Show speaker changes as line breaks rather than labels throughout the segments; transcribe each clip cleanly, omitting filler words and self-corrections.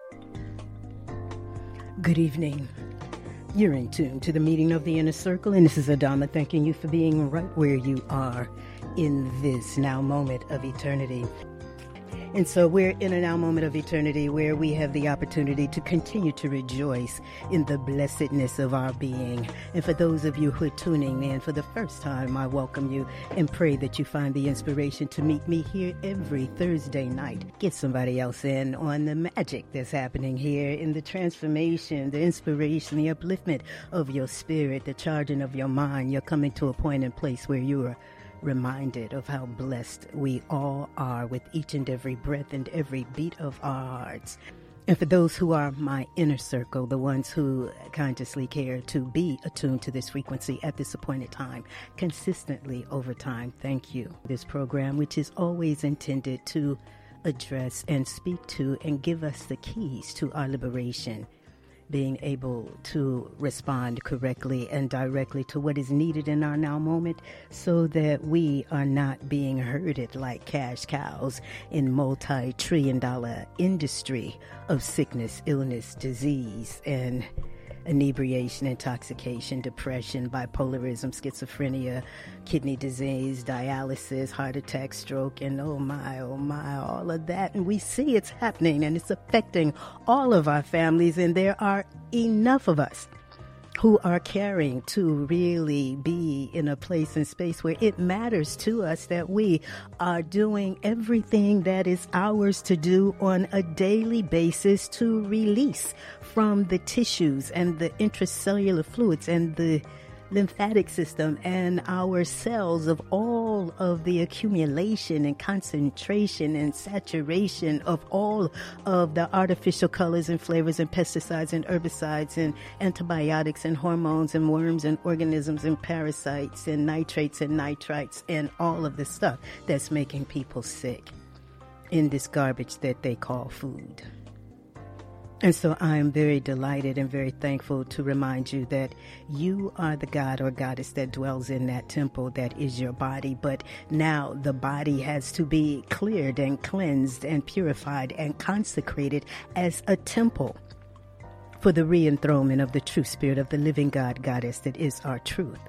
Good evening. You're in tune to the meeting of the Inner Circle, and this is Adama thanking you for being right where you are in this now moment of eternity. And so we're in a now moment of eternity where we have the opportunity to continue to rejoice in the blessedness of our being. And for those of you who are tuning in for the first time, I welcome you and pray that you find the inspiration to meet me here every Thursday night. Get somebody else in on the magic that's happening here in the transformation, the inspiration, the upliftment of your spirit, the charging of your mind. You're coming to a point and place where you are reminded of how blessed we all are with each and every breath and every beat of our hearts. And for those who are my inner circle, the ones who consciously care to be attuned to this frequency at this appointed time, consistently over time, thank you. This program, which is always intended to address and speak to and give us the keys to our liberation, being able to respond correctly and directly to what is needed in our now moment so that we are not being herded like cash cows in multi-trillion-dollar industry of sickness, illness, disease, and inebriation, intoxication, depression, bipolarism, schizophrenia, kidney disease, dialysis, heart attack, stroke, and oh my, all of that. And we see it's happening and it's affecting all of our families, and there are enough of us who are caring to really be in a place and space where it matters to us that we are doing everything that is ours to do on a daily basis to release from the tissues and the intracellular fluids and the lymphatic system and our cells of all of the accumulation and concentration and saturation of all of the artificial colors and flavors and pesticides and herbicides and antibiotics and hormones and worms and organisms and parasites and nitrates and nitrites and all of the stuff that's making people sick in this garbage that they call food. And so I am very delighted and very thankful to remind you that you are the God or goddess that dwells in that temple that is your body. But now the body has to be cleared and cleansed and purified and consecrated as a temple for the re-enthronement of the true spirit of the living God, goddess that is our truth.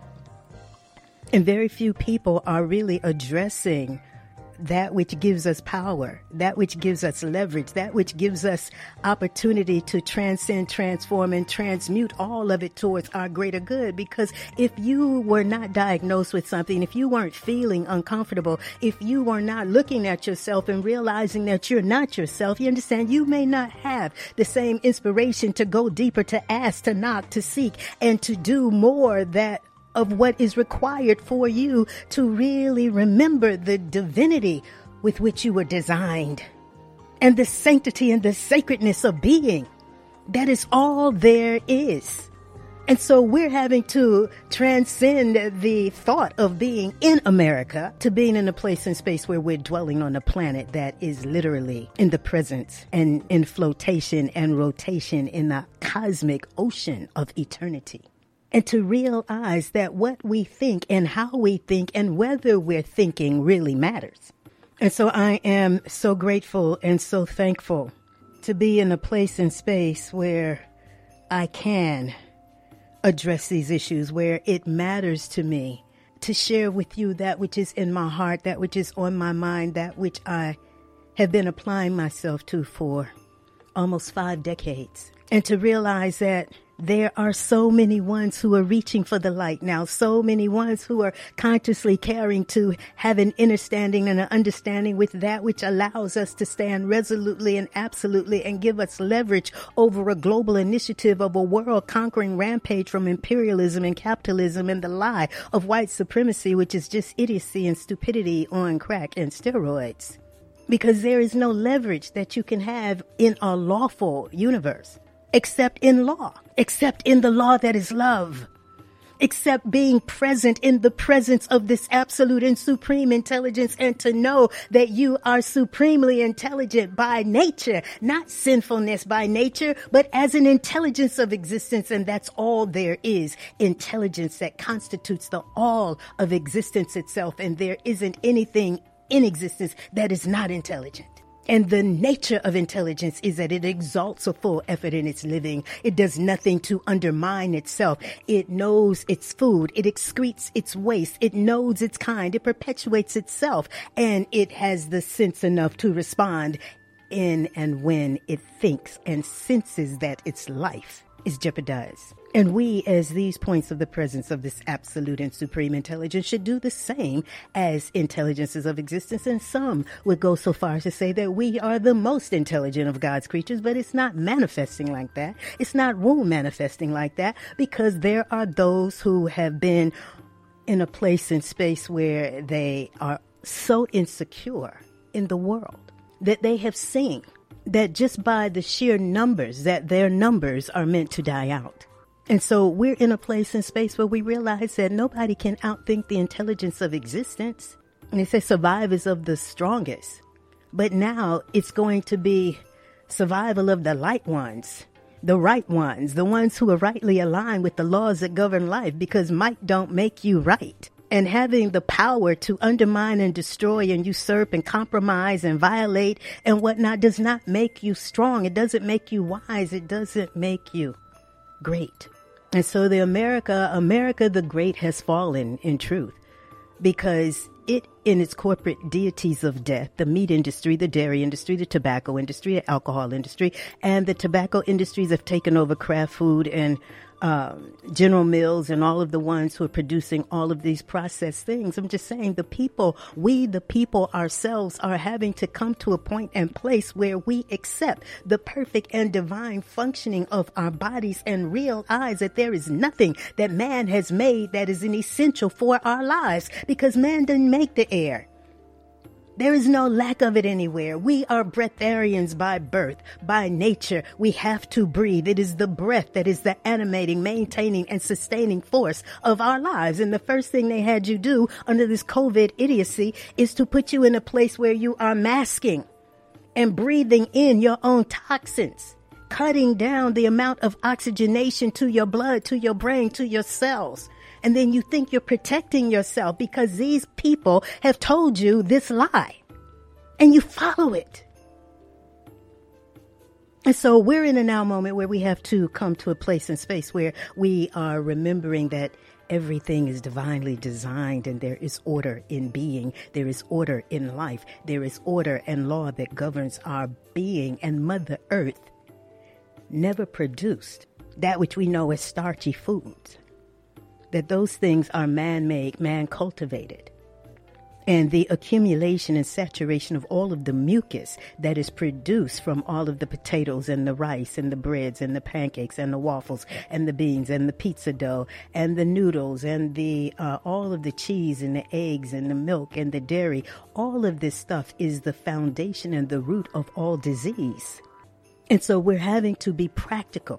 And very few people are really addressing that which gives us power, that which gives us leverage, that which gives us opportunity to transcend, transform, and transmute all of it towards our greater good. Because if you were not diagnosed with something, if you weren't feeling uncomfortable, if you were not looking at yourself and realizing that you're not yourself, you understand, you may not have the same inspiration to go deeper, to ask, to knock, to seek, and to do more of what is required for you to really remember the divinity with which you were designed and the sanctity and the sacredness of being. That is all there is. And so we're having to transcend the thought of being in America to being in a place and space where we're dwelling on a planet that is literally in the presence and in flotation and rotation in the cosmic ocean of eternity. And to realize that what we think and how we think and whether we're thinking really matters. And so I am so grateful and so thankful to be in a place and space where I can address these issues, where it matters to me to share with you that which is in my heart, that which is on my mind, that which I have been applying myself to for almost 5 decades. And to realize that there are so many ones who are reaching for the light now, so many ones who are consciously caring to have an understanding and an understanding with that which allows us to stand resolutely and absolutely and give us leverage over a global initiative of a world conquering rampage from imperialism and capitalism and the lie of white supremacy, which is just idiocy and stupidity on crack and steroids. Because there is no leverage that you can have in a lawful universe. Except in law, except in the law that is love, except being present in the presence of this absolute and supreme intelligence, and to know that you are supremely intelligent by nature, not sinfulness by nature, but as an intelligence of existence. And that's all there is, intelligence that constitutes the all of existence itself. And there isn't anything in existence that is not intelligent. And the nature of intelligence is that it exalts a full effort in its living. It does nothing to undermine itself. It knows its food. It excretes its waste. It knows its kind. It perpetuates itself. And it has the sense enough to respond in and when it thinks and senses that its life is jeopardized. And we, as these points of the presence of this absolute and supreme intelligence, should do the same as intelligences of existence. And some would go so far as to say that we are the most intelligent of God's creatures, but it's not manifesting like that. It's not womb manifesting like that, because there are those who have been in a place and space where they are so insecure in the world that they have seen that just by the sheer numbers, that their numbers are meant to die out. And so we're in a place and space where we realize that nobody can outthink the intelligence of existence. And they say survivors of the strongest. But now it's going to be survival of the light ones, the right ones, the ones who are rightly aligned with the laws that govern life, because might don't make you right. And having the power to undermine and destroy and usurp and compromise and violate and whatnot does not make you strong. It doesn't make you wise. It doesn't make you great. And so the America the Great has fallen in truth, because it, in its corporate deities of death, the meat industry, the dairy industry, the tobacco industry, the alcohol industry, and the tobacco industries have taken over craft food and General Mills and all of the ones who are producing all of these processed things. I'm just saying we the people ourselves are having to come to a point and place where we accept the perfect and divine functioning of our bodies and realize that there is nothing that man has made that is an essential for our lives, because man didn't make the air. There is no lack of it anywhere. We are breatharians by birth, by nature. We have to breathe. It is the breath that is the animating, maintaining, and sustaining force of our lives. And the first thing they had you do under this COVID idiocy is to put you in a place where you are masking and breathing in your own toxins, cutting down the amount of oxygenation to your blood, to your brain, to your cells. And then you think you're protecting yourself because these people have told you this lie and you follow it. And so we're in a now moment where we have to come to a place and space where we are remembering that everything is divinely designed and there is order in being. There is order in life. There is order and law that governs our being. And Mother Earth never produced that which we know as starchy foods. That those things are man-made, man-cultivated. And the accumulation and saturation of all of the mucus that is produced from all of the potatoes and the rice and the breads and the pancakes and the waffles and the beans and the pizza dough and the noodles and the all of the cheese and the eggs and the milk and the dairy, all of this stuff is the foundation and the root of all disease. And so we're having to be practical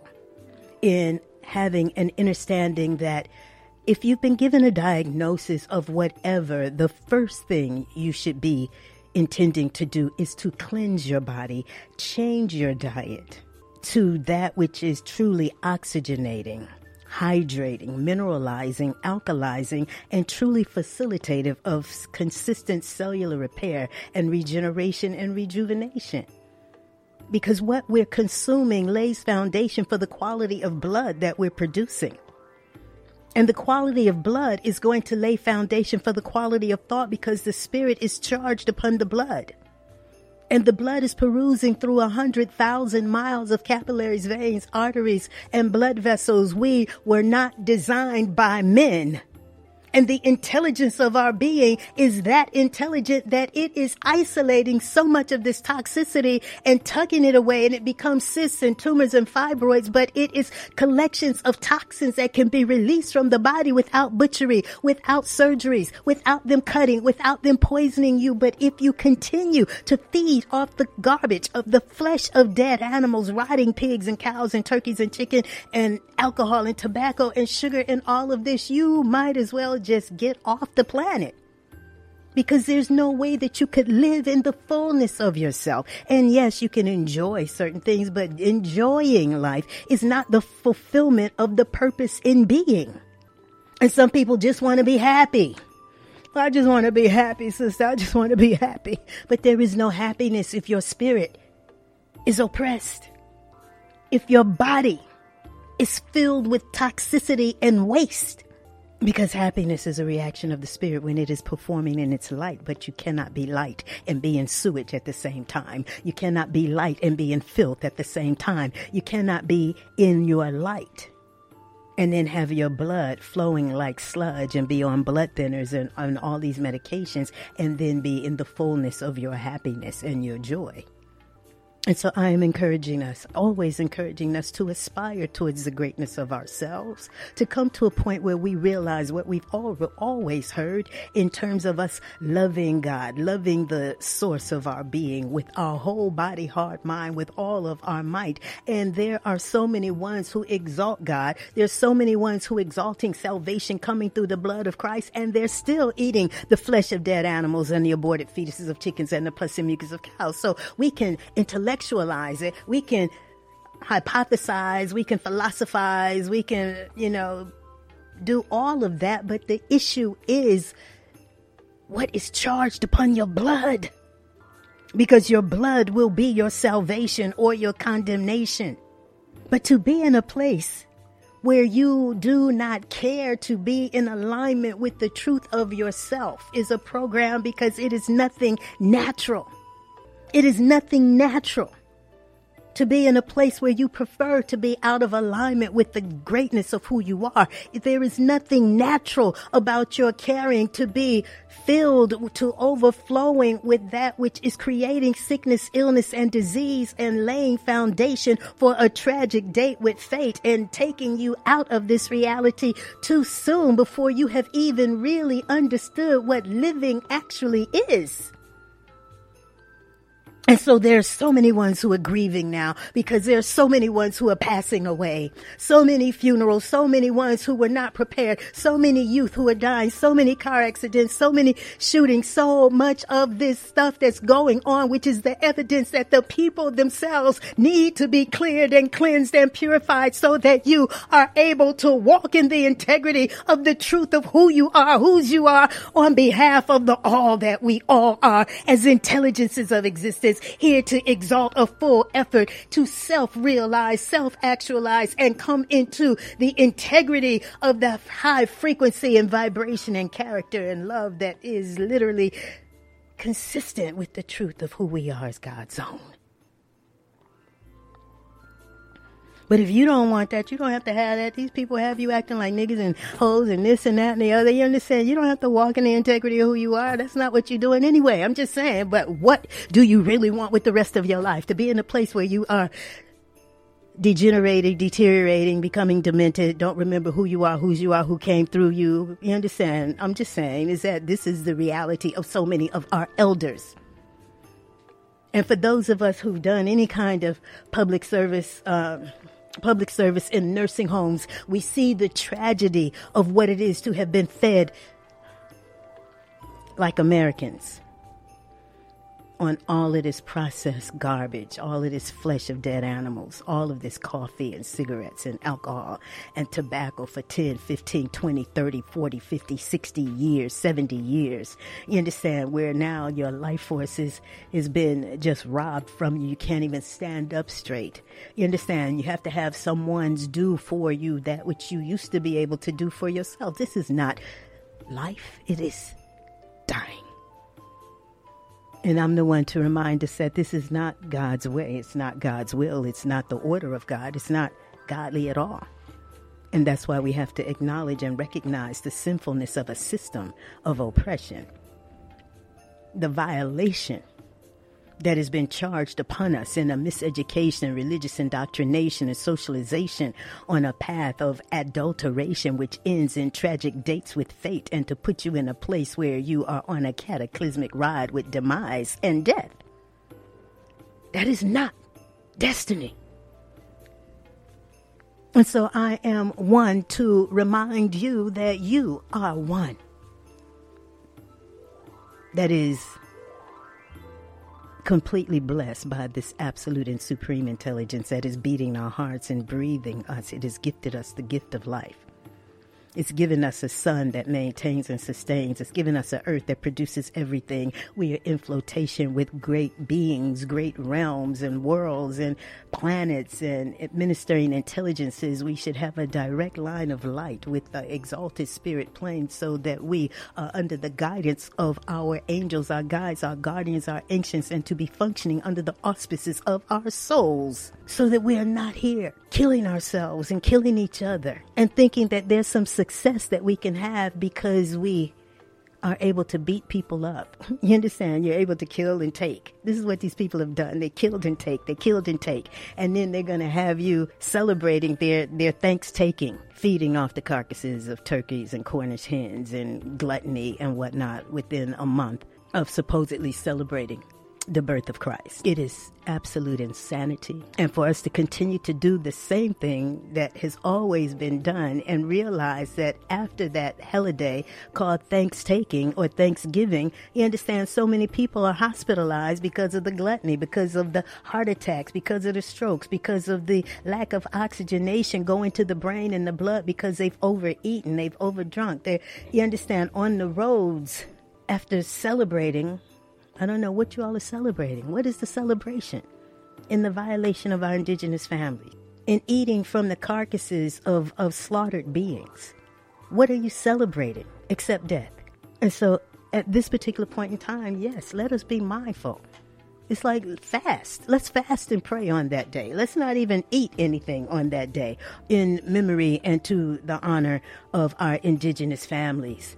in having an understanding that if you've been given a diagnosis of whatever, the first thing you should be intending to do is to cleanse your body, change your diet to that which is truly oxygenating, hydrating, mineralizing, alkalizing, and truly facilitative of consistent cellular repair and regeneration and rejuvenation. Because what we're consuming lays foundation for the quality of blood that we're producing. And the quality of blood is going to lay foundation for the quality of thought, because the spirit is charged upon the blood. And the blood is perusing through 100,000 miles of capillaries, veins, arteries, and blood vessels. We were not designed by men. And the intelligence of our being is that intelligent that it is isolating so much of this toxicity and tucking it away, and it becomes cysts and tumors and fibroids. But it is collections of toxins that can be released from the body without butchery, without surgeries, without them cutting, without them poisoning you. But if you continue to feed off the garbage of the flesh of dead animals, rotting pigs and cows and turkeys and chicken and alcohol and tobacco and sugar and all of this, you might as well just get off the planet, because there's no way that you could live in the fullness of yourself. And yes, you can enjoy certain things, but enjoying life is not the fulfillment of the purpose in being. And some people just want to be happy. I just want to be happy, sister. I just want to be happy. But there is no happiness if your spirit is oppressed. If your body is filled with toxicity and waste. Because happiness is a reaction of the spirit when it is performing in its light. But you cannot be light and be in sewage at the same time. You cannot be light and be in filth at the same time. You cannot be in your light and then have your blood flowing like sludge and be on blood thinners and on all these medications and then be in the fullness of your happiness and your joy. And so I am encouraging us, always encouraging us to aspire towards the greatness of ourselves, to come to a point where we realize what we've always heard in terms of us loving God, loving the source of our being with our whole body, heart, mind, with all of our might. And there are so many ones who exalt God. There's so many ones who exalting salvation coming through the blood of Christ, and they're still eating the flesh of dead animals and the aborted fetuses of chickens and the pus and mucus of cows. So we can intellectualize it, we can hypothesize, we can philosophize, we can, do all of that. But the issue is what is charged upon your blood, because your blood will be your salvation or your condemnation. But to be in a place where you do not care to be in alignment with the truth of yourself is a program, because it is nothing natural. It is nothing natural to be in a place where you prefer to be out of alignment with the greatness of who you are. There is nothing natural about your caring to be filled to overflowing with that which is creating sickness, illness, and disease, and laying foundation for a tragic date with fate and taking you out of this reality too soon before you have even really understood what living actually is. And so there's so many ones who are grieving now, because there's so many ones who are passing away. So many funerals, so many ones who were not prepared, so many youth who are dying, so many car accidents, so many shootings, so much of this stuff that's going on, which is the evidence that the people themselves need to be cleared and cleansed and purified so that you are able to walk in the integrity of the truth of who you are, whose you are, on behalf of the all that we all are as intelligences of existence, here to exalt a full effort to self-realize, self-actualize, and come into the integrity of the high frequency and vibration and character and love that is literally consistent with the truth of who we are as God's own. But if you don't want that, you don't have to have that. These people have you acting like niggas and hoes and this and that and the other. You understand? You don't have to walk in the integrity of who you are. That's not what you're doing anyway. I'm just saying. But what do you really want with the rest of your life? To be in a place where you are degenerating, deteriorating, becoming demented, don't remember who you are, whose you are, who came through you. You understand? I'm just saying is that this is the reality of so many of our elders. And for those of us who've done any kind of public service in nursing homes, we see the tragedy of what it is to have been fed like Americans on all of this processed garbage, all of this flesh of dead animals, all of this coffee and cigarettes and alcohol and tobacco for 10, 15, 20, 30, 40, 50, 60 years, 70 years. You understand? Where now your life force has been just robbed from you. You can't even stand up straight. You understand? You have to have someone's do for you that which you used to be able to do for yourself. This is not life. It is dying. And I'm the one to remind us that this is not God's way. It's not God's will. It's not the order of God. It's not godly at all. And that's why we have to acknowledge and recognize the sinfulness of a system of oppression. The violation that has been charged upon us in a miseducation, religious indoctrination, and socialization on a path of adulteration, which ends in tragic dates with fate, and to put you in a place where you are on a cataclysmic ride with demise and death. That is not destiny. And so I am one to remind you that you are one that is completely blessed by this absolute and supreme intelligence that is beating our hearts and breathing us. It has gifted us the gift of life. It's given us a sun that maintains and sustains. It's given us an earth that produces everything. We are in flotation with great beings, great realms and worlds and planets and administering intelligences. We should have a direct line of light with the exalted spirit plane so that we are under the guidance of our angels, our guides, our guardians, our ancients, and to be functioning under the auspices of our souls so that we are not here killing ourselves and killing each other and thinking that there's some success that we can have because we are able to beat people up. You understand? You're able to kill and take. This is what these people have done. They killed and take. They killed and take. And then they're going to have you celebrating their thanks-taking, feeding off the carcasses of turkeys and Cornish hens and gluttony and whatnot within a month of supposedly celebrating the birth of Christ. It is absolute insanity. And for us to continue to do the same thing that has always been done and realize that after that holiday called Thanksgiving or Thanksgiving, you understand so many people are hospitalized because of the gluttony, because of the heart attacks, because of the strokes, because of the lack of oxygenation going to the brain and the blood because they've overeaten, they've overdrunk. You understand, on the roads after celebrating, I don't know what you all are celebrating. What is the celebration? In the violation of our indigenous family, in eating from the carcasses of slaughtered beings. What are you celebrating except death? And so at this particular point in time, yes, let us be mindful. It's like fast. Let's fast and pray on that day. Let's not even eat anything on that day in memory and to the honor of our indigenous families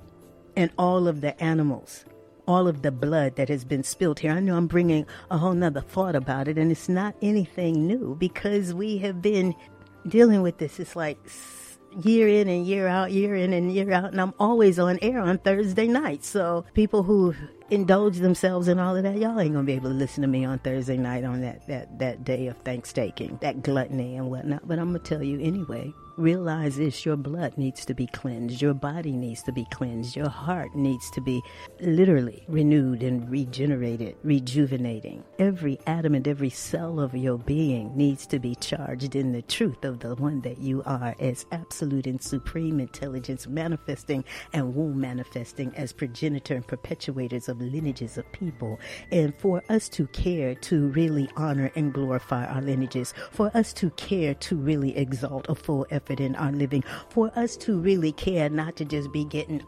and all of the animals, all of the blood that has been spilled here. I know I'm bringing a whole nother thought about it, and it's not anything new because we have been dealing with this. It's like year in and year out, year in and year out, and I'm always on air on Thursday night. So people who indulge themselves in all of that, y'all ain't gonna be able to listen to me on Thursday night on that day of Thanksgiving, that gluttony and whatnot. But I'm gonna tell you anyway. Realize this, your blood needs to be cleansed. Your body needs to be cleansed. Your heart needs to be literally renewed and regenerated, rejuvenating. Every atom and every cell of your being needs to be charged in the truth of the one that you are as absolute and supreme intelligence manifesting and womb manifesting as progenitor and perpetuators of lineages of people. And for us to care to really honor and glorify our lineages, for us to care to really exalt a full effort in our living, for us to really care not to just be getting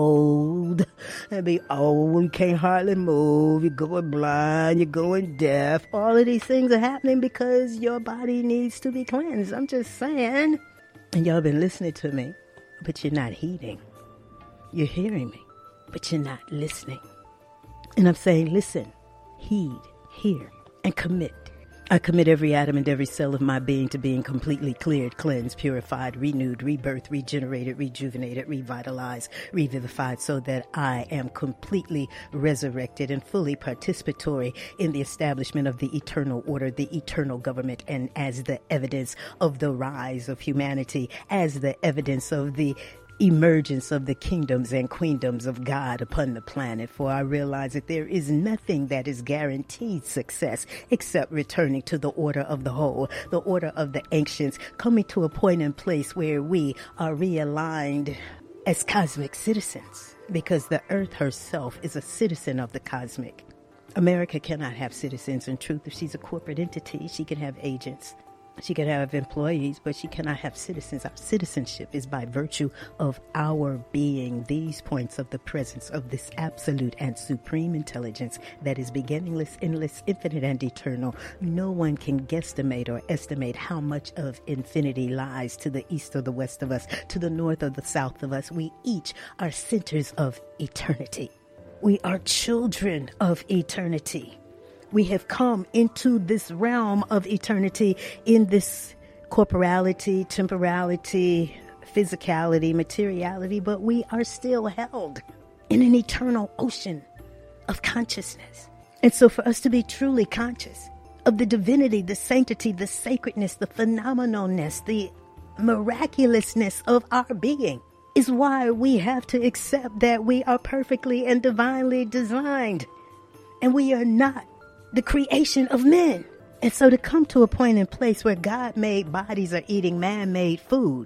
old and be old, you can't hardly move, you're going blind, you're going deaf. All of these things are happening because your body needs to be cleansed. I'm just saying. And y'all been listening to me, but you're not heeding. You're hearing me, but you're not listening. And I'm saying, listen, heed, hear, and commit. I commit every atom and every cell of my being to being completely cleared, cleansed, purified, renewed, rebirthed, regenerated, rejuvenated, revitalized, revivified, so that I am completely resurrected and fully participatory in the establishment of the eternal order, the eternal government, and as the evidence of the rise of humanity, as the evidence of the emergence of the kingdoms and queendoms of God upon the planet. For I realize that there is nothing that is guaranteed success except returning to the order of the whole, the order of the ancients, coming to a point in place where we are realigned as cosmic citizens, because the earth herself is a citizen of the cosmic. America cannot have citizens. In truth, if she's a corporate entity, she can have agents. She can have employees, but she cannot have citizens. Our citizenship is by virtue of our being these points of the presence of this absolute and supreme intelligence that is beginningless, endless, infinite, and eternal. No one can guesstimate or estimate how much of infinity lies to the east or the west of us, to the north or the south of us. We each are centers of eternity. We are children of eternity. We have come into this realm of eternity in this corporality, temporality, physicality, materiality, but we are still held in an eternal ocean of consciousness. And so for us to be truly conscious of the divinity, the sanctity, the sacredness, the phenomenalness, the miraculousness of our being is why we have to accept that we are perfectly and divinely designed, and we are not the creation of men. And so to come to a point in place where God-made bodies are eating man-made food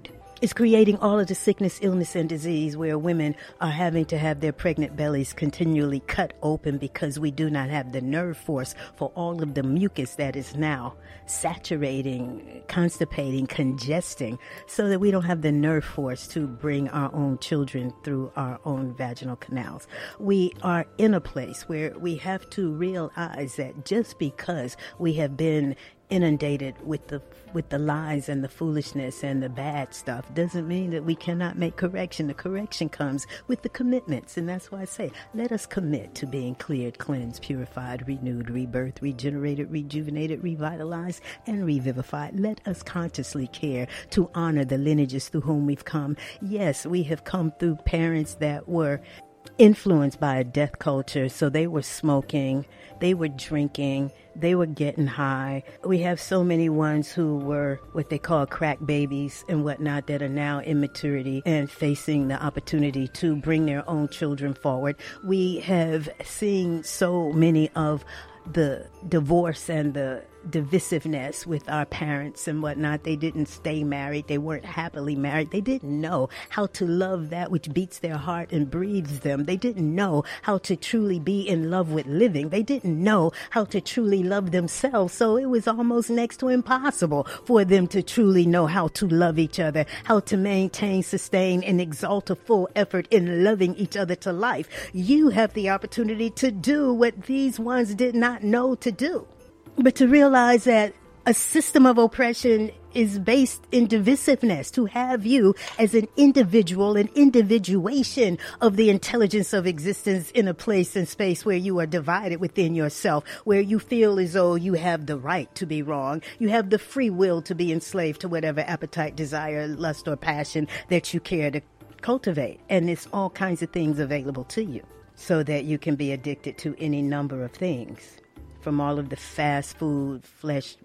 It's creating all of the sickness, illness, and disease where women are having to have their pregnant bellies continually cut open because we do not have the nerve force for all of the mucus that is now saturating, constipating, congesting, so that we don't have the nerve force to bring our own children through our own vaginal canals. We are in a place where we have to realize that just because we have been inundated with the lies and the foolishness and the bad stuff doesn't mean that we cannot make correction. The correction comes with the commitments, and that's why I say, let us commit to being cleared, cleansed, purified, renewed, rebirthed, regenerated, rejuvenated, revitalized, and revivified. Let us consciously care to honor the lineages through whom we've come. Yes, we have come through parents that were influenced by a death culture, so they were smoking, they were drinking, they were getting high. We have so many ones who were what they call crack babies and whatnot that are now in maturity and facing the opportunity to bring their own children forward. We have seen so many of the divorce and the divisiveness with our parents and whatnot. They didn't stay married. They weren't happily married. They didn't know how to love that which beats their heart and breathes them. They didn't know how to truly be in love with living. They didn't know how to truly love themselves. So it was almost next to impossible for them to truly know how to love each other, how to maintain, sustain, and exalt a full effort in loving each other to life. You have the opportunity to do what these ones did not know to do. But to realize that a system of oppression is based in divisiveness, to have you as an individual, an individuation of the intelligence of existence in a place and space where you are divided within yourself, where you feel as though you have the right to be wrong. You have the free will to be enslaved to whatever appetite, desire, lust, or passion that you care to cultivate. And it's all kinds of things available to you so that you can be addicted to any number of things. From all of the fast food, flesh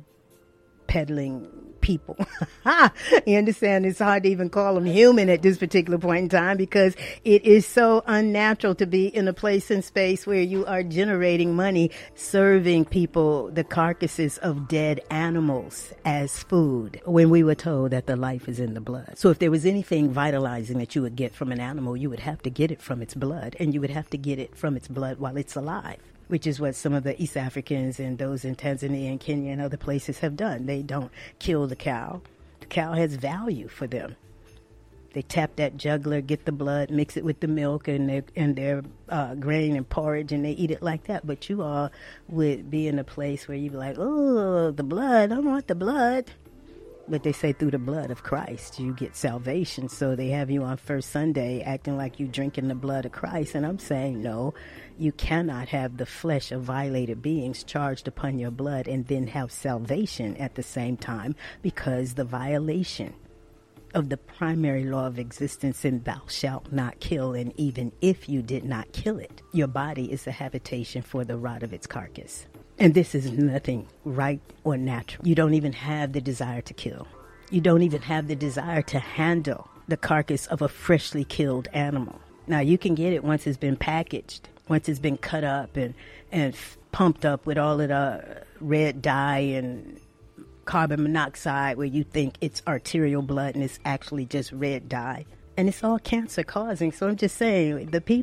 peddling people. You understand? It's hard to even call them human at this particular point in time because it is so unnatural to be in a place and space where you are generating money, serving people the carcasses of dead animals as food when we were told that the life is in the blood. So if there was anything vitalizing that you would get from an animal, you would have to get it from its blood, and you would have to get it from its blood while it's alive, which is what some of the East Africans and those in Tanzania and Kenya and other places have done. They don't kill the cow. The cow has value for them. They tap that jugular, get the blood, mix it with the milk and their grain and porridge, and they eat it like that. But you all would be in a place where you'd be like, oh, the blood, I don't want the blood. But they say through the blood of Christ, you get salvation. So they have you on First Sunday acting like you drinking the blood of Christ. And I'm saying, no, you cannot have the flesh of violated beings charged upon your blood and then have salvation at the same time, because the violation of the primary law of existence in thou shalt not kill, and even if you did not kill it, your body is the habitation for the rot of its carcass. And this is nothing right or natural. You don't even have the desire to kill. You don't even have the desire to handle the carcass of a freshly killed animal. Now, you can get it once it's been packaged, once it's been cut up and pumped up with all of the red dye and carbon monoxide, where you think it's arterial blood and it's actually just red dye. And it's all cancer causing. So I'm just saying,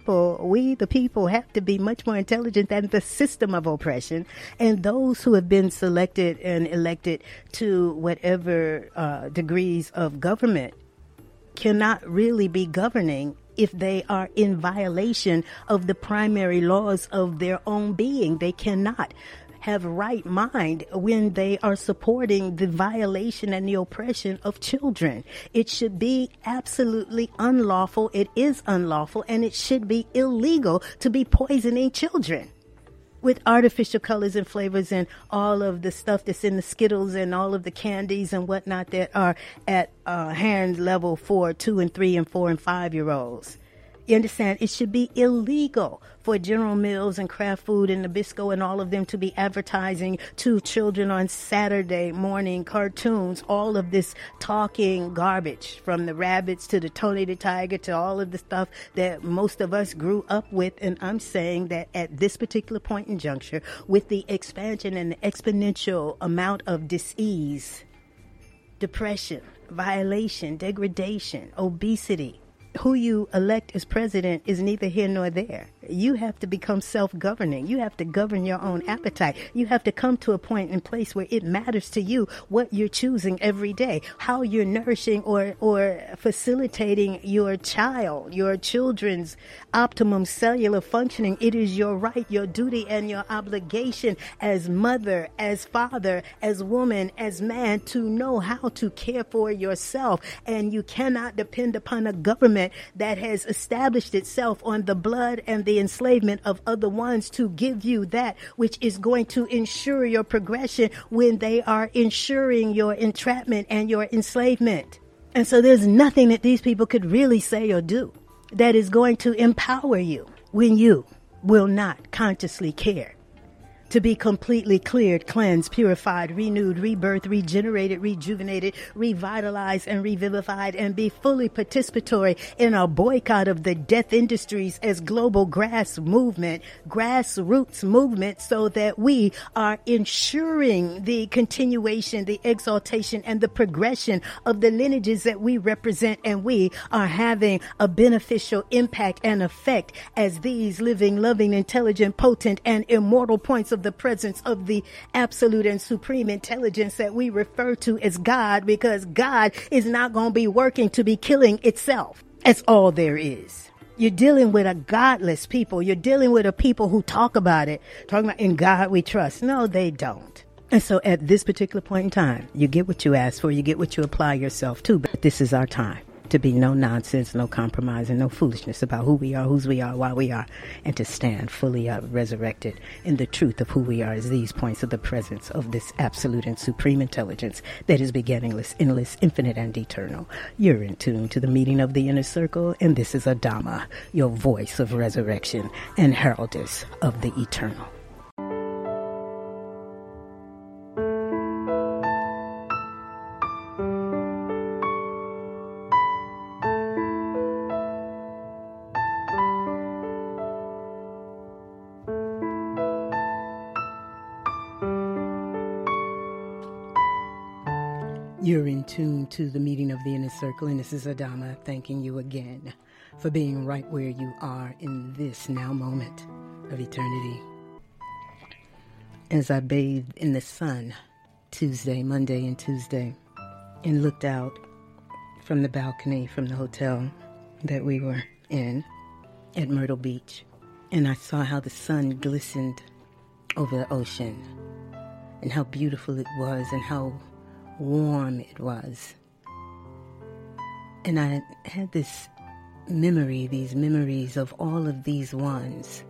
we the people have to be much more intelligent than the system of oppression. And those who have been selected and elected to whatever degrees of government cannot really be governing if they are in violation of the primary laws of their own being. They cannot have right mind when they are supporting the violation and the oppression of children. It should be absolutely unlawful. It is unlawful, and it should be illegal to be poisoning children with artificial colors and flavors and all of the stuff that's in the Skittles and all of the candies and whatnot that are at hand level for 2 and 3 and 4 and 5-year-olds. You understand? It should be illegal for General Mills and Kraft Food and Nabisco and all of them to be advertising to children on Saturday morning cartoons, all of this talking garbage, from the rabbits to the Tony the Tiger to all of the stuff that most of us grew up with. And I'm saying that at this particular point in juncture, with the expansion and the exponential amount of disease, depression, violation, degradation, obesity. Who you elect as president is neither here nor there. You have to become self-governing. You have to govern your own appetite. You have to come to a point and place where it matters to you what you're choosing every day, how you're nourishing or facilitating your children's optimum cellular functioning. It is your right, your duty, and your obligation as mother, as father, as woman, as man to know how to care for yourself. And you cannot depend upon a government that has established itself on the blood and the enslavement of other ones to give you that which is going to ensure your progression when they are ensuring your entrapment and your enslavement. And so there's nothing that these people could really say or do that is going to empower you when you will not consciously care to be completely cleared, cleansed, purified, renewed, rebirthed, regenerated, rejuvenated, revitalized, and revivified, and be fully participatory in a boycott of the death industries as global grassroots movement, so that we are ensuring the continuation, the exaltation, and the progression of the lineages that we represent, and we are having a beneficial impact and effect as these living, loving, intelligent, potent, and immortal points of the presence of the absolute and supreme intelligence that we refer to as God, because God is not going to be working to be killing itself. That's all there is. You're dealing with a godless people. You're dealing with a people who talk about in God we trust. No, they don't. And so at this particular point in time, you get what you ask for, you get what you apply yourself to. But this is our time to be no nonsense, no compromise, and no foolishness about who we are, whose we are, why we are, and to stand fully up, resurrected in the truth of who we are as these points of the presence of this absolute and supreme intelligence that is beginningless, endless, infinite, and eternal. You're in tune to the meeting of the inner circle, and this is Adama, your voice of resurrection and heraldess of the eternal. You're in tune to the meeting of the inner circle, and this is Adama thanking you again for being right where you are in this now moment of eternity. As I bathed in the sun Monday and Tuesday, and looked out from the balcony from the hotel that we were in at Myrtle Beach, and I saw how the sun glistened over the ocean and how beautiful it was and how warm it was. And I had these memories of all of these ones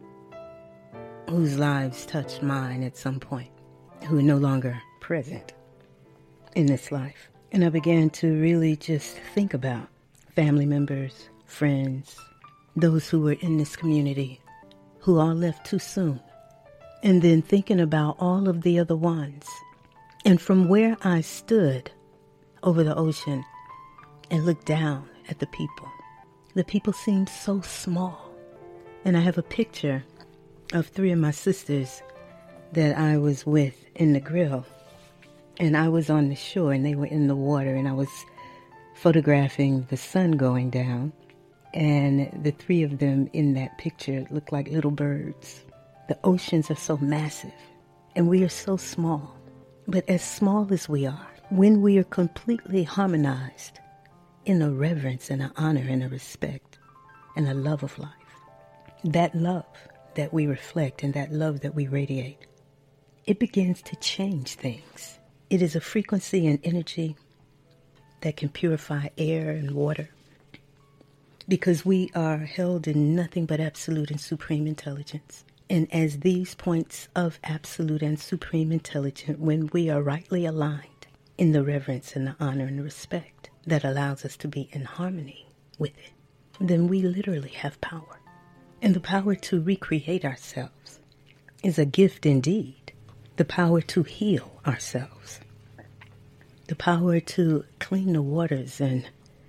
whose lives touched mine at some point, who are no longer present in this life. And I began to really just think about family members, friends, those who were in this community who all left too soon. And then thinking about all of the other ones. And from where I stood over the ocean and looked down at the people seemed so small. And I have a picture of 3 of my sisters that I was with in the grill. And I was on the shore and they were in the water, and I was photographing the sun going down. And the 3 of them in that picture looked like little birds. The oceans are so massive and we are so small. But as small as we are, when we are completely harmonized in a reverence and an honor and a respect and a love of life, that love that we reflect and that love that we radiate, it begins to change things. It is a frequency and energy that can purify air and water, because we are held in nothing but absolute and supreme intelligence. And as these points of absolute and supreme intelligence, when we are rightly aligned in the reverence and the honor and the respect that allows us to be in harmony with it, then we literally have power. And the power to recreate ourselves is a gift indeed. The power to heal ourselves. The power to clean the waters and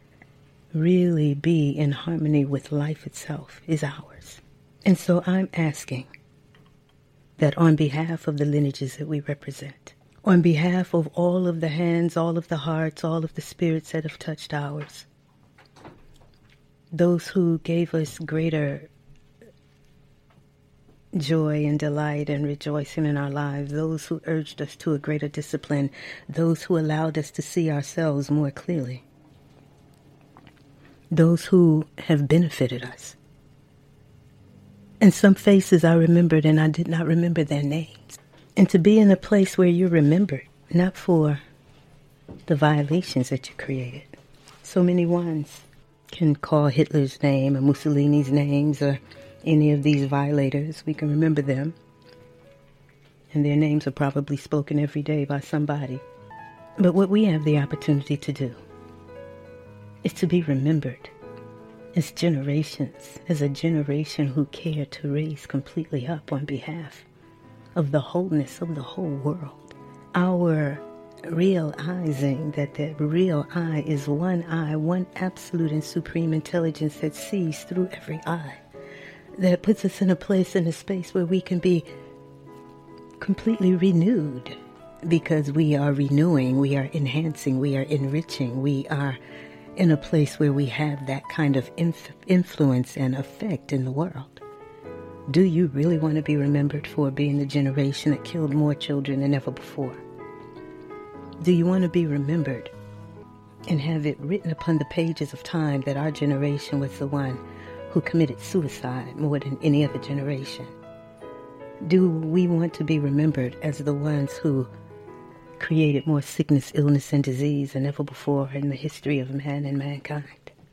really be in harmony with life itself is ours. And so I'm asking that on behalf of the lineages that we represent, On behalf of all of the hands, all of the hearts, all of the spirits that have touched ours, those who gave us greater joy and delight and rejoicing in our lives, those who urged us to a greater discipline, those who allowed us to see ourselves more clearly, those who have benefited us. And some faces I remembered and I did not remember their names. And to be in a place where you're remembered, not for the violations that you created. So many ones can call Hitler's name or Mussolini's names or any of these violators. We can remember them. And their names are probably spoken every day by somebody. But what we have the opportunity to do is to be remembered as generations, as a generation who care to raise completely up on behalf of the wholeness of the whole world. Our realizing that the real I is one I, one absolute and supreme intelligence that sees through every eye, that puts us in a place, in a space where we can be completely renewed, because we are renewing, we are enhancing, we are enriching, we are in a place where we have that kind of influence and effect in the world. Do you really want to be remembered for being the generation that killed more children than ever before? Do you want to be remembered and have it written upon the pages of time that our generation was the one who committed suicide more than any other generation? Do we want to be remembered as the ones who created more sickness, illness, and disease than ever before in the history of man and mankind?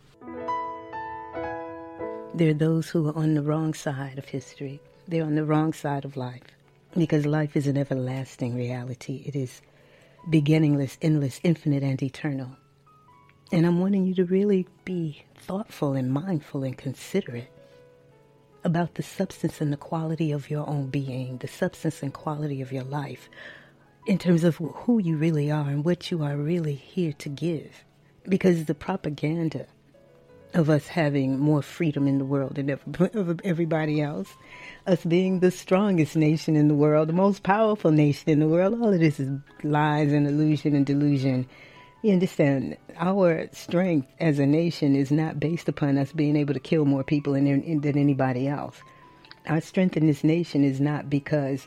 There are those who are on the wrong side of history. They're on the wrong side of life, because life is an everlasting reality. It is beginningless, endless, infinite, and eternal. And I'm wanting you to really be thoughtful and mindful and considerate about the substance and the quality of your own being, the substance and quality of your life, in terms of who you really are and what you are really here to give. Because the propaganda of us having more freedom in the world than everybody else, us being the strongest nation in the world, the most powerful nation in the world, all of this is lies and illusion and delusion. You understand, our strength as a nation is not based upon us being able to kill more people than anybody else. Our strength in this nation is not because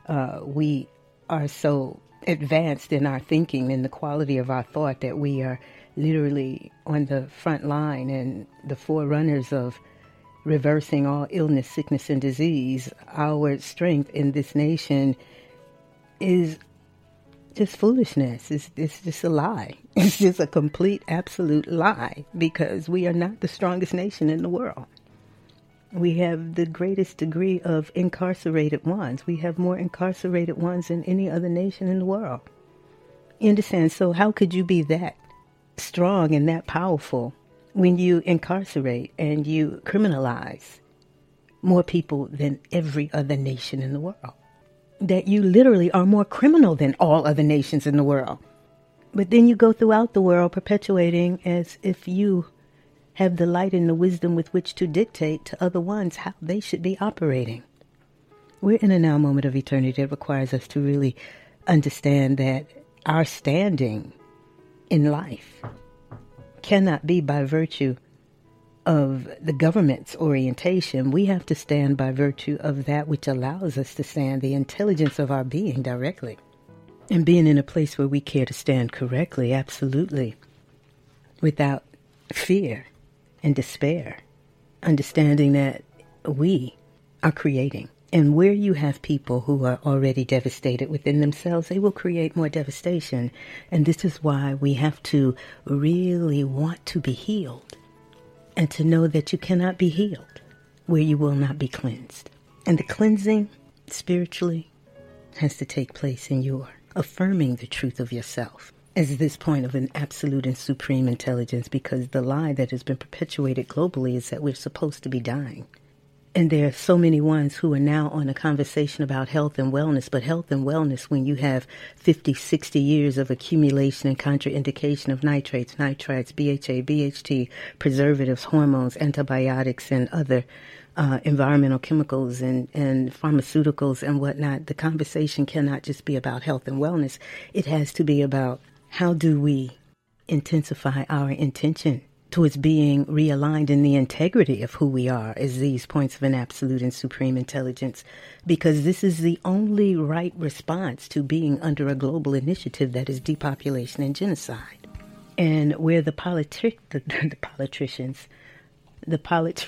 we are so advanced in our thinking and the quality of our thought that we are literally on the front line and the forerunners of reversing all illness, sickness, and disease. Our strength in this nation is just foolishness. It's just a lie. It's just a complete, absolute lie, because we are not the strongest nation in the world. We have the greatest degree of incarcerated ones. We have more incarcerated ones than any other nation in the world. You understand? So how could you be that strong and that powerful when you incarcerate and you criminalize more people than every other nation in the world? That you literally are more criminal than all other nations in the world. But then you go throughout the world perpetuating as if you have the light and the wisdom with which to dictate to other ones how they should be operating. We're in a now moment of eternity that requires us to really understand that our standing in life cannot be by virtue of the government's orientation. We have to stand by virtue of that which allows us to stand, the intelligence of our being directly. And being in a place where we care to stand correctly, absolutely, without fear and despair, understanding that we are creating. And where you have people who are already devastated within themselves, they will create more devastation. And this is why we have to really want to be healed, and to know that you cannot be healed where you will not be cleansed. And the cleansing spiritually has to take place in your affirming the truth of yourself as this point of an absolute and supreme intelligence, because the lie that has been perpetuated globally is that we're supposed to be dying. And there are so many ones who are now on a conversation about health and wellness, but health and wellness when you have 50, 60 years of accumulation and contraindication of nitrates, nitrites, BHA, BHT, preservatives, hormones, antibiotics, and other environmental chemicals and pharmaceuticals and whatnot. The conversation cannot just be about health and wellness. It has to be about how do we intensify our intention towards being realigned in the integrity of who we are as these points of an absolute and supreme intelligence, because this is the only right response to being under a global initiative that is depopulation and genocide. And where the politicians, the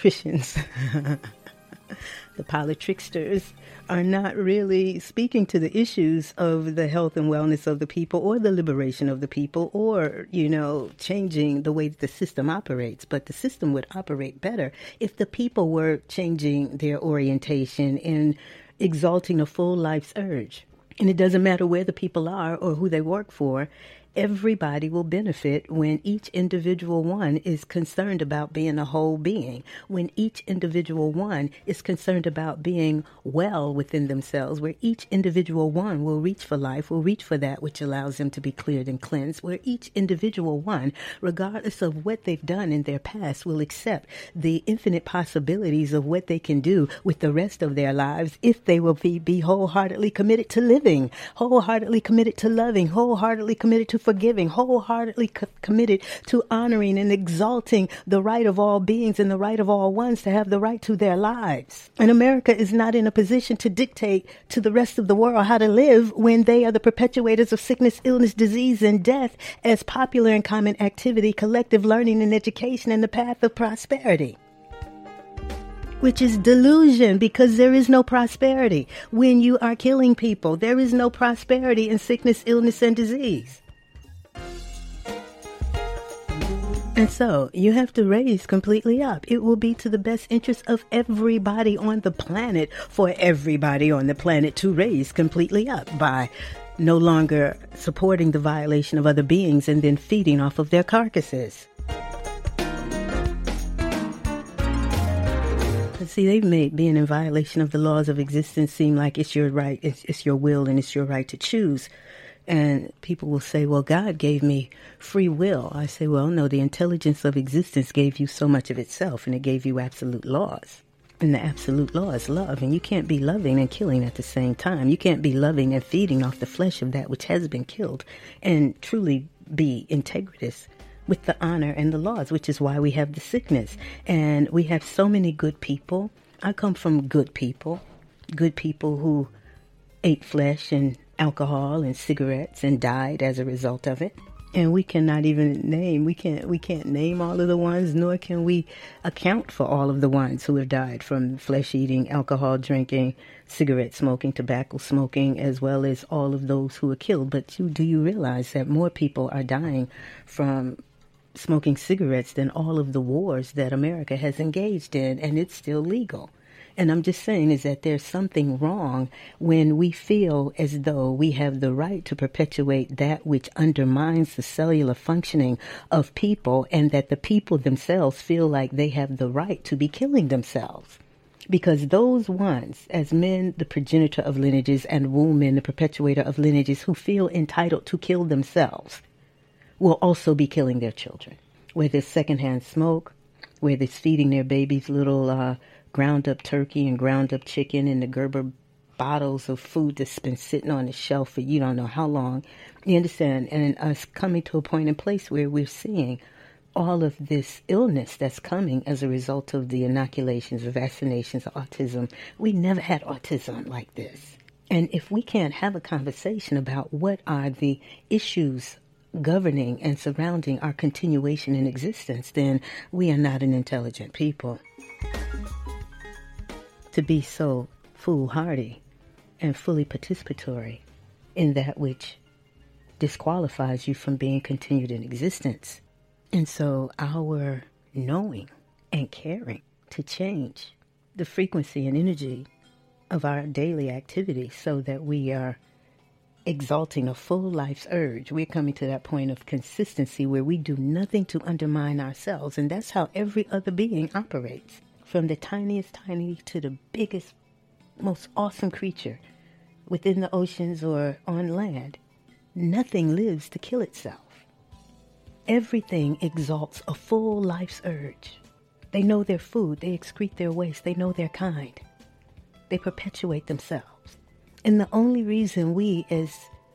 politricksters are not really speaking to the issues of the health and wellness of the people or the liberation of the people or, changing the way that the system operates. But the system would operate better if the people were changing their orientation and exalting a full life's urge. And it doesn't matter where the people are or who they work for. Everybody will benefit when each individual one is concerned about being a whole being, when each individual one is concerned about being well within themselves, where each individual one will reach for life, will reach for that which allows them to be cleared and cleansed, where each individual one, regardless of what they've done in their past, will accept the infinite possibilities of what they can do with the rest of their lives if they will be wholeheartedly committed to living, wholeheartedly committed to loving, wholeheartedly committed to forgiving, wholeheartedly committed to honoring and exalting the right of all beings and the right of all ones to have the right to their lives. And America is not in a position to dictate to the rest of the world how to live when they are the perpetuators of sickness, illness, disease, and death as popular and common activity, collective learning and education, and the path of prosperity. Which is delusion, because there is no prosperity when you are killing people. There is no prosperity in sickness, illness, and disease. And so you have to raise completely up. It will be to the best interest of everybody on the planet for everybody on the planet to raise completely up by no longer supporting the violation of other beings and then feeding off of their carcasses. But see, they've made being in violation of the laws of existence seem like it's your right, it's your will, and it's your right to choose. And people will say, well, God gave me free will. I say, well, no, the intelligence of existence gave you so much of itself, and it gave you absolute laws. And the absolute law is love. And you can't be loving and killing at the same time. You can't be loving and feeding off the flesh of that which has been killed and truly be integritous with the honor and the laws, which is why we have the sickness. And we have so many good people. I come from good people who ate flesh and alcohol and cigarettes and died as a result of it. And we cannot even name, we can't name all of the ones, nor can we account for all of the ones who have died from flesh eating, alcohol drinking, cigarette smoking, tobacco smoking, as well as all of those who were killed. But do you realize that more people are dying from smoking cigarettes than all of the wars that America has engaged in, and it's still legal? And I'm just saying is that there's something wrong when we feel as though we have the right to perpetuate that which undermines the cellular functioning of people, and that the people themselves feel like they have the right to be killing themselves. Because those ones, as men, the progenitor of lineages, and women, the perpetuator of lineages, who feel entitled to kill themselves, will also be killing their children. Whether it's secondhand smoke, whether it's feeding their babies little ground up turkey and ground up chicken in the Gerber bottles of food that's been sitting on the shelf for you don't know how long. You understand? And us coming to a point and place where we're seeing all of this illness that's coming as a result of the inoculations, the vaccinations, autism. We never had autism like this. And if we can't have a conversation about what are the issues governing and surrounding our continuation in existence, then we are not an intelligent people. To be so foolhardy and fully participatory in that which disqualifies you from being continued in existence. And so our knowing and caring to change the frequency and energy of our daily activities so that we are exalting a full life's urge. We're coming to that point of consistency where we do nothing to undermine ourselves. And that's how every other being operates. From the tiniest tiny to the biggest, most awesome creature within the oceans or on land, nothing lives to kill itself. Everything exalts a full life's urge. They know their food. They excrete their waste. They know their kind. They perpetuate themselves. And the only reason we, as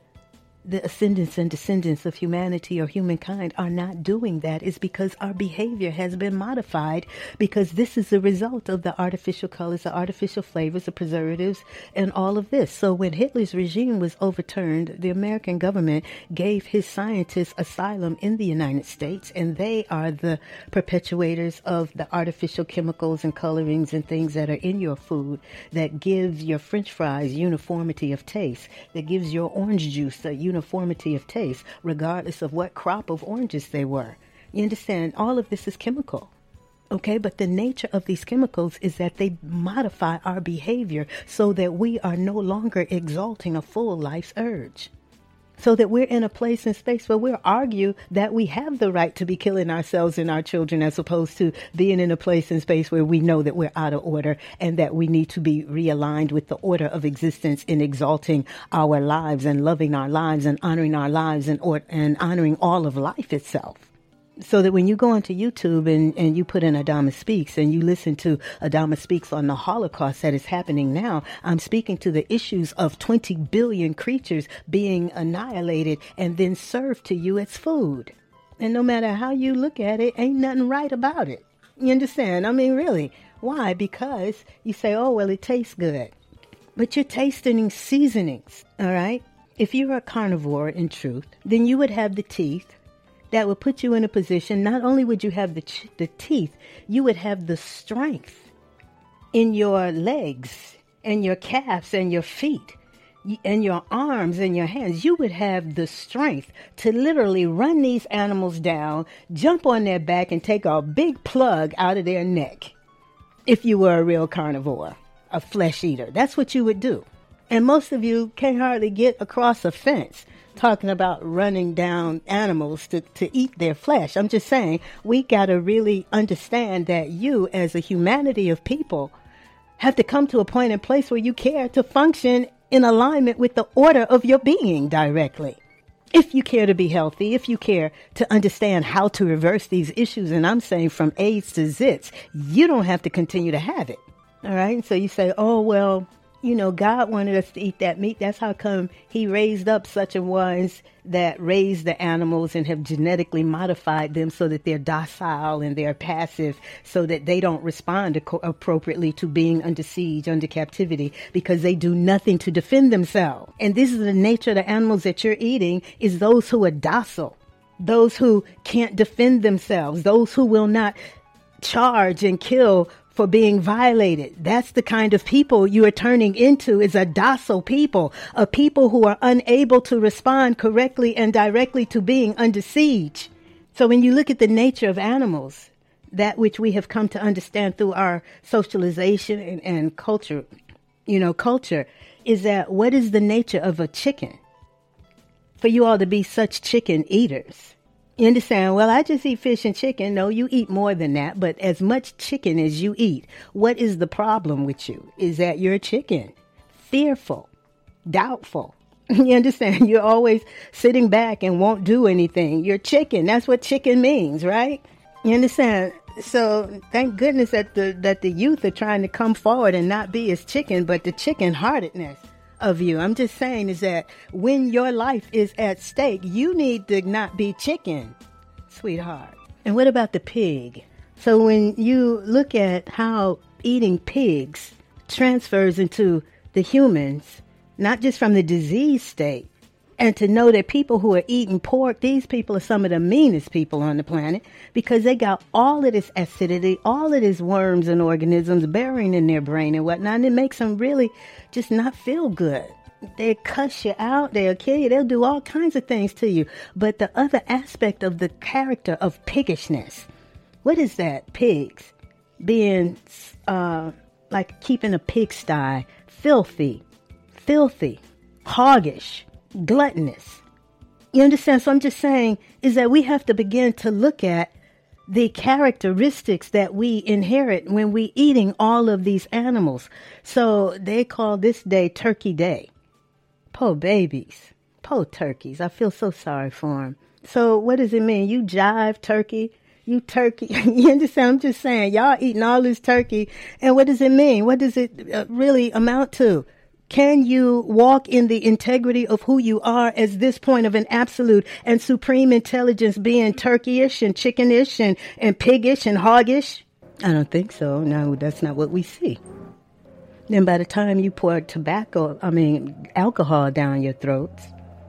the ascendants and descendants of humanity or humankind, are not doing that is because our behavior has been modified, because this is the result of the artificial colors, the artificial flavors, the preservatives, and all of this. So when Hitler's regime was overturned, the American government gave his scientists asylum in the United States, and they are the perpetuators of the artificial chemicals and colorings and things that are in your food that gives your French fries uniformity of taste, that gives your orange juice a uniformity of taste, regardless of what crop of oranges they were. You understand? All of this is chemical. Okay, but the nature of these chemicals is that they modify our behavior so that we are no longer exalting a full life's urge. So that we're in a place and space where we'll argue that we have the right to be killing ourselves and our children, as opposed to being in a place and space where we know that we're out of order and that we need to be realigned with the order of existence in exalting our lives and loving our lives and honoring our lives and honoring all of life itself. So that when you go onto YouTube and you put in Adama Speaks and you listen to Adama Speaks on the Holocaust that is happening now, I'm speaking to the issues of 20 billion creatures being annihilated and then served to you as food. And no matter how you look at it, ain't nothing right about it. You understand? I mean, really. Why? Because you say, oh, well, it tastes good. But you're tasting seasonings, all right? If you're a carnivore in truth, then you would have the teeth that would put you in a position, not only would you have the teeth, you would have the strength in your legs and your calves and your feet and your arms and your hands. You would have the strength to literally run these animals down, jump on their back, and take a big plug out of their neck if you were a real carnivore, a flesh eater. That's what you would do. And most of you can't hardly get across a fence talking about running down animals to eat their flesh. I'm just saying, we got to really understand that you, as a humanity of people, have to come to a point and place where you care to function in alignment with the order of your being directly. If you care to be healthy, if you care to understand how to reverse these issues, and I'm saying from AIDS to zits, you don't have to continue to have it. All right? So you say, oh, well, you know, God wanted us to eat that meat. That's how come he raised up such a ones that raise the animals and have genetically modified them so that they're docile and they're passive, so that they don't respond appropriately to being under siege, under captivity, because they do nothing to defend themselves. And this is the nature of the animals that you're eating, is those who are docile, those who can't defend themselves, those who will not charge and kill for being violated. That's the kind of people you are turning into, is a docile people, a people who are unable to respond correctly and directly to being under siege. So when you look at the nature of animals, that which we have come to understand through our socialization and culture, culture, is that what is the nature of a chicken? For you all to be such chicken eaters. You understand? Well, I just eat fish and chicken. No, you eat more than that. But as much chicken as you eat, what is the problem with you? Is that you're a chicken. Fearful. Doubtful. You understand? You're always sitting back and won't do anything. You're chicken. That's what chicken means, right? You understand? So thank goodness that the youth are trying to come forward and not be as chicken, but the chicken-heartedness of you. I'm just saying is that when your life is at stake, you need to not be chicken, sweetheart. And what about the pig? So when you look at how eating pigs transfers into the humans, not just from the disease state, and to know that people who are eating pork, these people are some of the meanest people on the planet, because they got all of this acidity, all of these worms and organisms burying in their brain and whatnot, and it makes them really just not feel good. They cuss you out, they'll kill you, they'll do all kinds of things to you. But the other aspect of the character of piggishness, what is that? Pigs being like keeping a pigsty, filthy, hoggish, gluttonous. You understand? So I'm just saying is that we have to begin to look at the characteristics that we inherit when we eating all of these animals. So they call this day Turkey Day. Poor babies, poor turkeys. I feel so sorry for them. So what does it mean? You jive turkey, You turkey. You understand? I'm just saying, y'all eating all this turkey. And what does it mean? What does it really amount to? Can you walk in the integrity of who you are as this point of an absolute and supreme intelligence being turkeyish and chickenish and piggish and hoggish? I don't think so. No, that's not what we see. Then by the time you pour alcohol down your throats,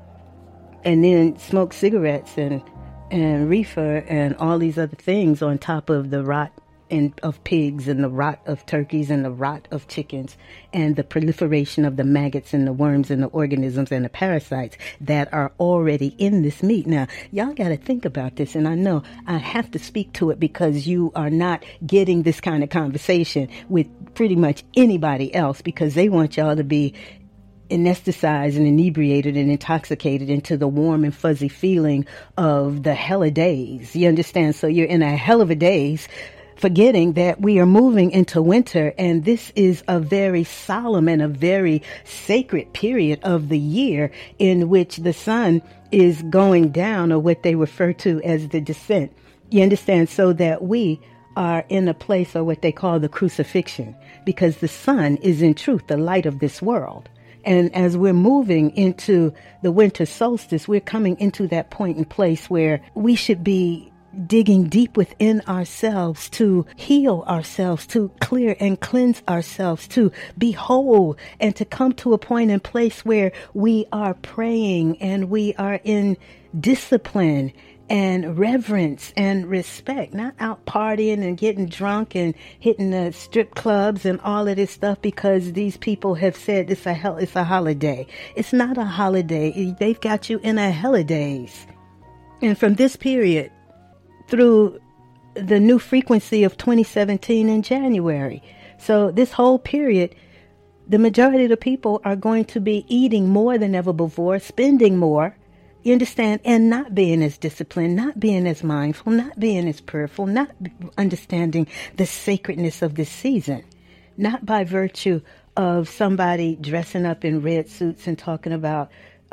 and then smoke cigarettes and reefer and all these other things on top of the rot of pigs and the rot of turkeys and the rot of chickens and the proliferation of the maggots and the worms and the organisms and the parasites that are already in this meat. Now, y'all got to think about this, and I know I have to speak to it because you are not getting this kind of conversation with pretty much anybody else, because they want y'all to be anesthetized and inebriated and intoxicated into the warm and fuzzy feeling of the hell of days. You understand? So you're in a hell of a daze, forgetting that we are moving into winter, and this is a very solemn and a very sacred period of the year in which the sun is going down, or what they refer to as the descent. You understand? So that we are in a place, or what they call the crucifixion, because the sun is in truth the light of this world. And as we're moving into the winter solstice, we're coming into that point and place where we should be digging deep within ourselves to heal ourselves, to clear and cleanse ourselves, to be whole, and to come to a point and place where we are praying and we are in discipline and reverence and respect, not out partying and getting drunk and hitting the strip clubs and all of this stuff because these people have said it's a holiday. It's not a holiday. They've got you in a holidays. And from this period through the new frequency of 2017 in January. So this whole period, the majority of the people are going to be eating more than ever before, spending more, you understand, and not being as disciplined, not being as mindful, not being as prayerful, not understanding the sacredness of this season, not by virtue of somebody dressing up in red suits and talking about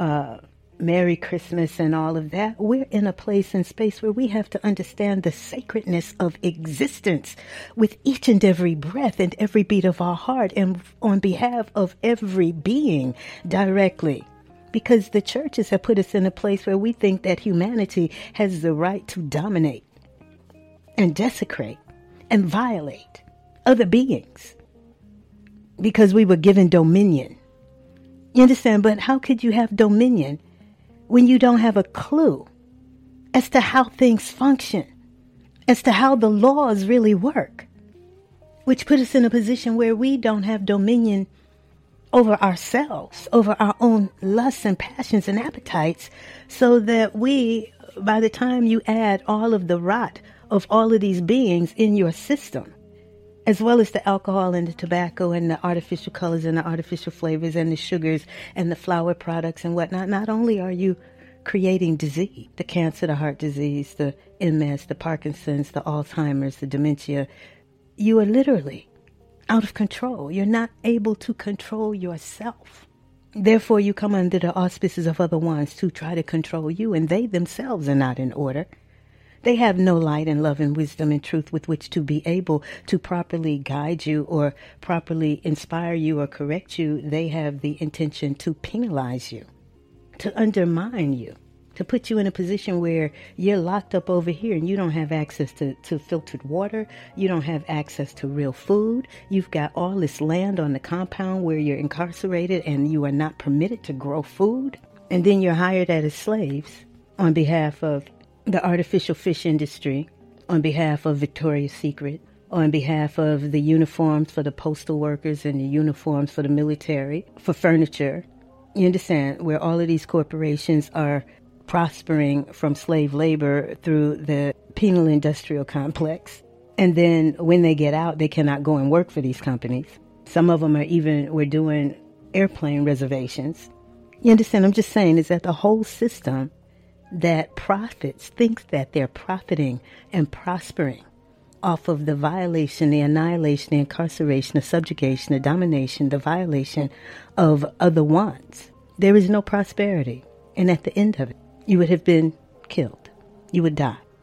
Merry Christmas and all of that. We're in a place and space where we have to understand the sacredness of existence with each and every breath and every beat of our heart, and on behalf of every being directly. Because the churches have put us in a place where we think that humanity has the right to dominate and desecrate and violate other beings because we were given dominion. You understand? But how could you have dominion when you don't have a clue as to how things function, as to how the laws really work, which put us in a position where we don't have dominion over ourselves, over our own lusts and passions and appetites, so that we, by the time you add all of the rot of all of these beings in your system, as well as the alcohol and the tobacco and the artificial colors and the artificial flavors and the sugars and the flour products and whatnot, not only are you creating disease, the cancer, the heart disease, the MS, the Parkinson's, the Alzheimer's, the dementia, you are literally out of control. You're not able to control yourself. Therefore, you come under the auspices of other ones to try to control you, and they themselves are not in order. They have no light and love and wisdom and truth with which to be able to properly guide you or properly inspire you or correct you. They have the intention to penalize you, to undermine you, to put you in a position where you're locked up over here and you don't have access to filtered water. You don't have access to real food. You've got all this land on the compound where you're incarcerated and you are not permitted to grow food. And then you're hired as slaves on behalf of the artificial fish industry, on behalf of Victoria's Secret, on behalf of the uniforms for the postal workers and the uniforms for the military, for furniture. You understand, where all of these corporations are prospering from slave labor through the penal industrial complex. And then when they get out, they cannot go and work for these companies. Some of them we're doing airplane reservations. You understand? I'm just saying is that the whole system that profits thinks that they're profiting and prospering off of the violation, the annihilation, the incarceration, the subjugation, the domination, the violation of other ones. There is no prosperity. And at the end of it, you would have been killed. You would die.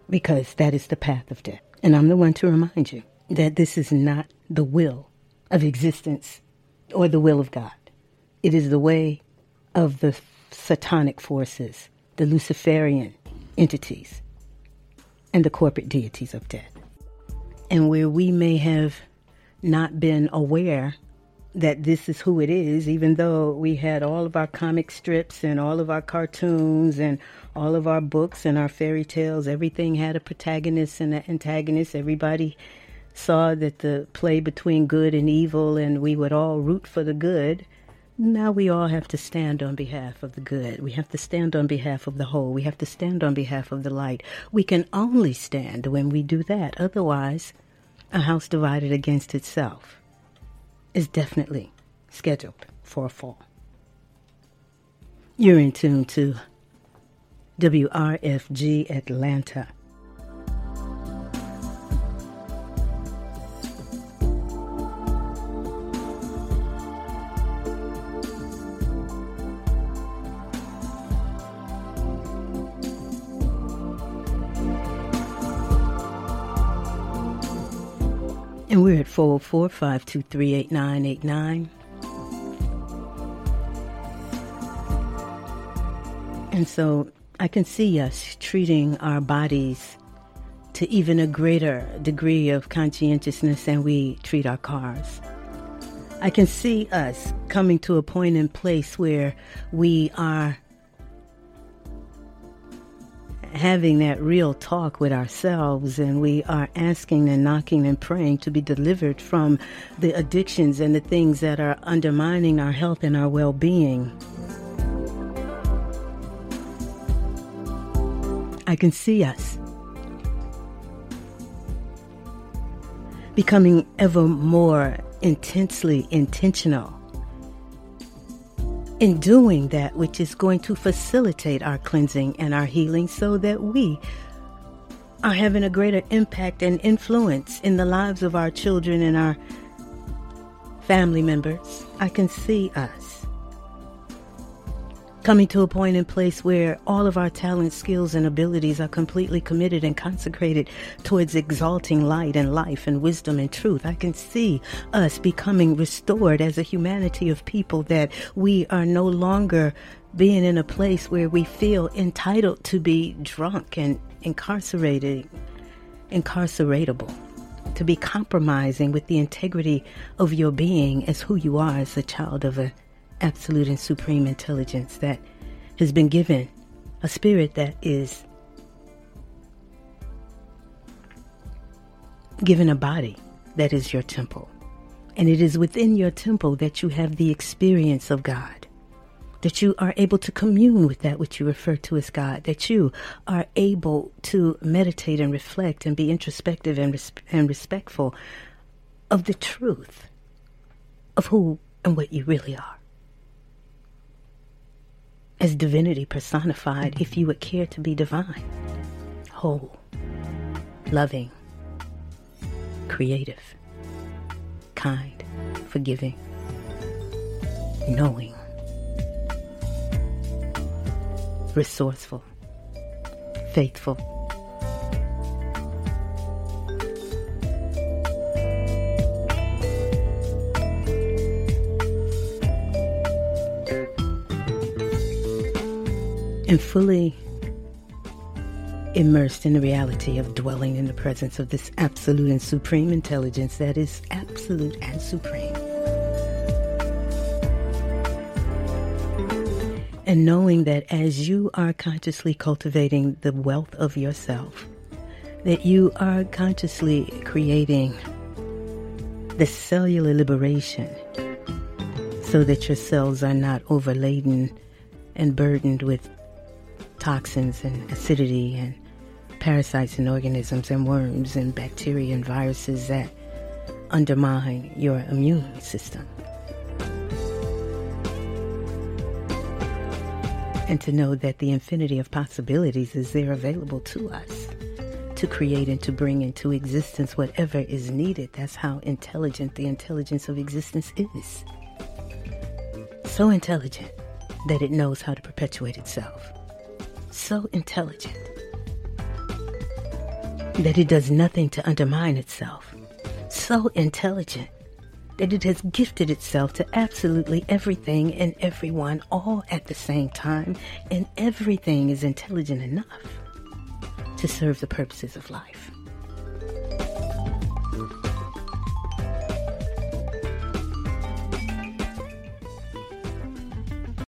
because that is the path of death. And I'm the one to remind you that this is not the will of existence or the will of God. It is the way of the satanic forces, the Luciferian entities, and the corporate deities of death. And where we may have not been aware that this is who it is, even though we had all of our comic strips and all of our cartoons and all of our books and our fairy tales, everything had a protagonist and an antagonist. Everybody saw that the play between good and evil, and we would all root for the good. Now we all have to stand on behalf of the good. We have to stand on behalf of the whole. We have to stand on behalf of the light. We can only stand when we do that. Otherwise, a house divided against itself is definitely scheduled for a fall. You're in tune to WRFG Atlanta. And we're at 404-523-8989. And so I can see us treating our bodies to even a greater degree of conscientiousness than we treat our cars. I can see us coming to a point in place where we are having that real talk with ourselves, and we are asking and knocking and praying to be delivered from the addictions and the things that are undermining our health and our well-being. I can see us becoming ever more intensely intentional in doing that which is going to facilitate our cleansing and our healing, so that we are having a greater impact and influence in the lives of our children and our family members. I can see us coming to a point in place where all of our talents, skills, and abilities are completely committed and consecrated towards exalting light and life and wisdom and truth. I can see us becoming restored as a humanity of people, that we are no longer being in a place where we feel entitled to be drunk and incarceratable, to be compromising with the integrity of your being as who you are as a child of a absolute and supreme intelligence that has been given a spirit that is given a body that is your temple. And it is within your temple that you have the experience of God, that you are able to commune with that which you refer to as God, that you are able to meditate and reflect and be introspective and respectful of the truth of who and what you really are. As divinity personified, if you would care to be divine, whole, loving, creative, kind, forgiving, knowing, resourceful, faithful, and fully immersed in the reality of dwelling in the presence of this absolute and supreme intelligence that is absolute and supreme. And knowing that as you are consciously cultivating the wealth of yourself, that you are consciously creating the cellular liberation so that your cells are not overladen and burdened with toxins and acidity and parasites and organisms and worms and bacteria and viruses that undermine your immune system. And to know that the infinity of possibilities is there available to us to create and to bring into existence whatever is needed. That's how intelligent the intelligence of existence is. So intelligent that it knows how to perpetuate itself. So intelligent that it does nothing to undermine itself. So intelligent that it has gifted itself to absolutely everything and everyone all at the same time, and everything is intelligent enough to serve the purposes of life.